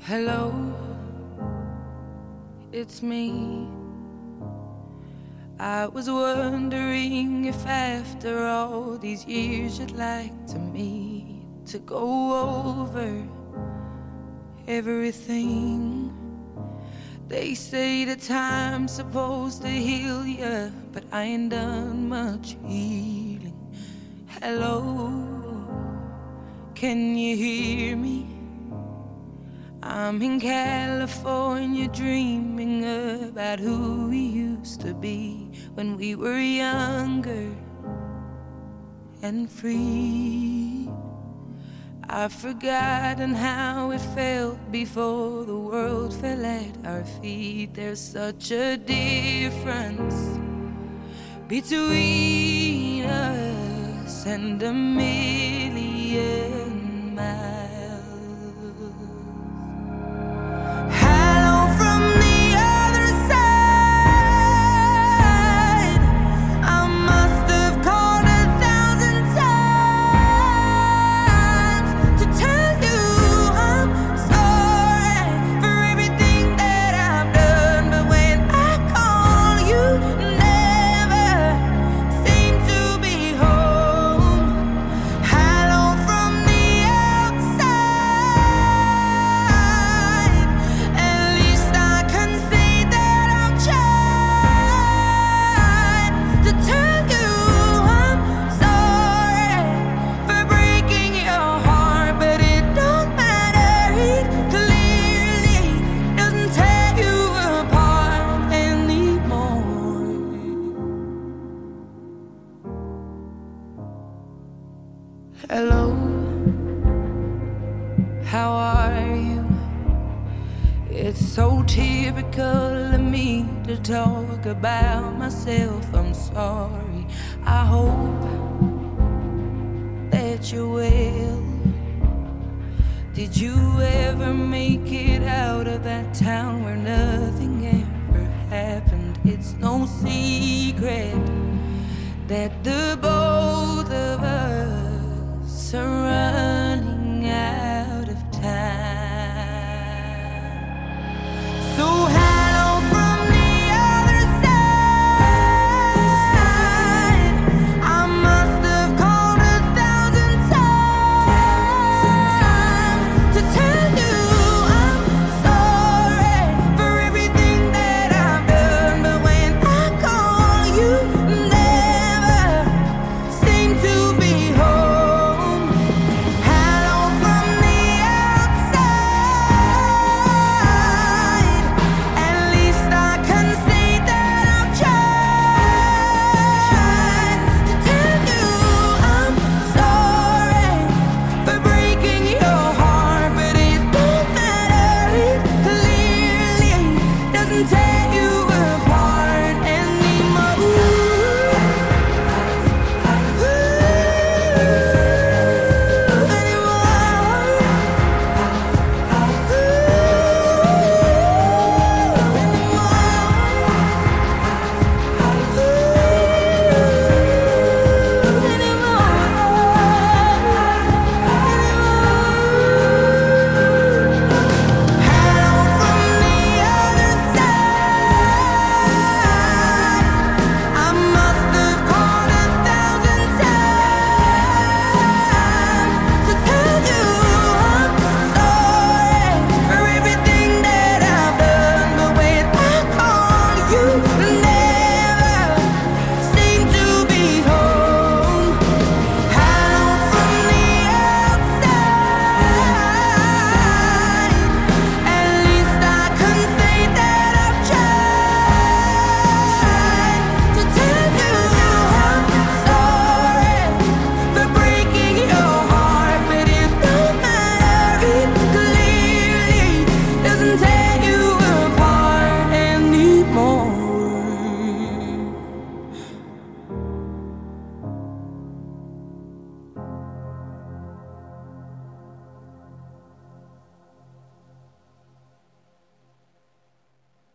Hello, it's me. I was wondering if after all these years you'd like to meet to go over everything. They say the time's supposed to heal ya, but I ain't done much healing. Hello, can you hear me? I'm in California dreaming about who we used to be when we were younger and free. I've forgotten how it felt before the world fell at our feet. There's such a difference between us and a million miles. Hello, how are you? It's so typical of me to talk about myself. I'm sorry. I hope that you're well. Did you ever make it out of that town where nothing ever happened? It's no secret that the boy